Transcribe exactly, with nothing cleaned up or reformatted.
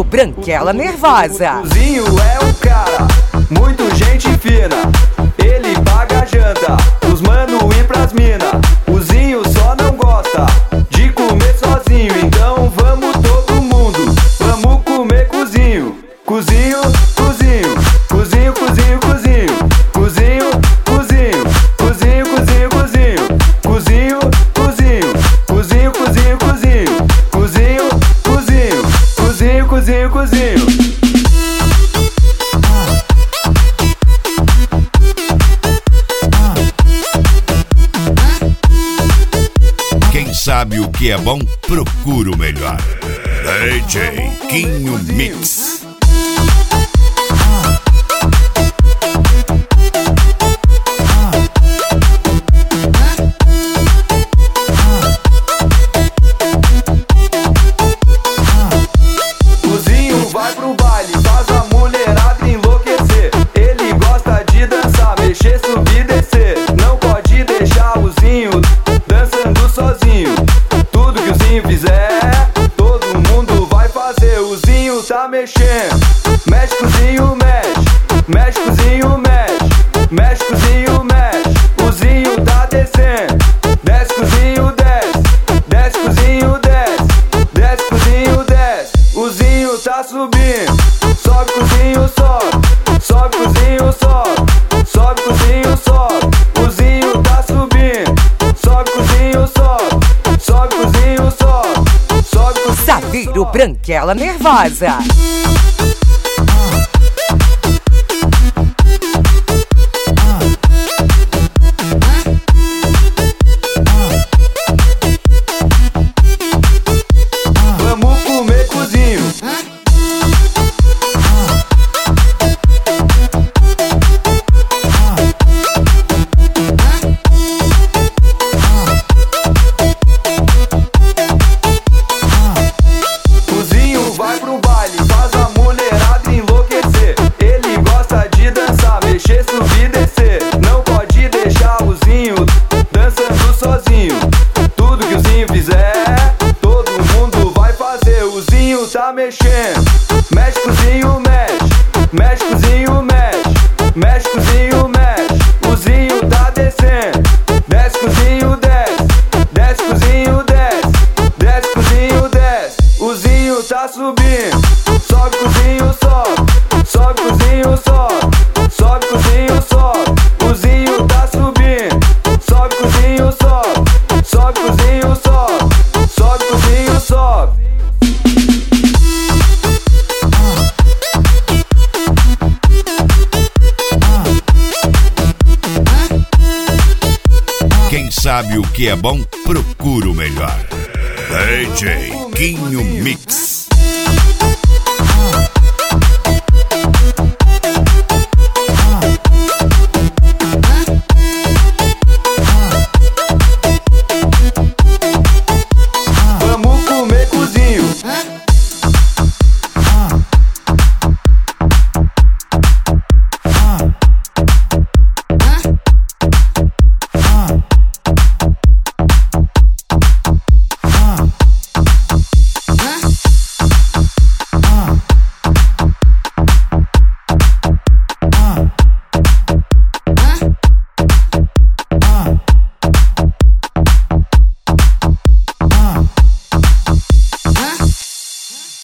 Branquela Nervosa. O cozinho é um cara, muito gente fina. Ele paga a janta, os mano ir pras mina. Cozinho só não gosta de comer sozinho. Então vamos todo mundo, vamos comer cozinho. Cozinho, cozinho, cozinho, cozinho, cozinho. Cozinho, cozinho, cozinho, cozinho, cozinho. Cozinho, cozinho, cozinho, cozinho, cozinho. Cozinho, cozinho, cozinho, cozinho, cozinho. Quem sabe o que é bom, procura o melhor. D J Quinho Mix. Cozinho vai pro baile, faz a mulherada enlouquecer. Ele gosta de dançar, mexer, subir, descer. Não pode deixar o Zinho dançando sozinho. Tudo que o Zinho fizer, todo mundo vai fazer. O Zinho tá mexendo, mexe, cozinho, mexe. Mexe, cozinho, mexe. Mexe, cozinho, mexe. O Zinho tá descendo, desce, cozinho, desce. Desce, cozinho, desce. Desce, cozinho, desce. O Zinho tá subindo, sobe, cozinho, sobe. Sobe, cozinho, sobe. Sobe, cozinho, sobe. O Zinho tá subindo, sobe, cozinho, sobe. Sobe, cozinho, sobe. Sobe, cozinho, Saveiro Branquela Nervosa. vamos comer cozinho. Cozinho vai pro baile, faz a mulherada enlouquecer. Ele gosta de dançar, mexer, subir, descer. Não pode deixar o Zinho dançando sozinho. Tudo que o Zinho fizer, todo mundo vai fazer. O Zinho tá mexendo, mexe, cozinho, mexe. Mexe, cozinho, mexe. Mexe, cozinho, mexe. O Zinho tá descendo, desce, cozinho, desce. Desce, cozinho, desce. Desce, cozinho, desce. O Zinho tá subindo, sobe, cozinho, sobe. Sobe, cozinho, sobe. Sobe, cozinho, sobe. O Zinho tá subindo, sobe, cozinho, sobe. Sobe, cozinho, sobe. Sobe, cozinho, sobe. Quem sabe o que é bom, procura o melhor. D J Quinho Mix.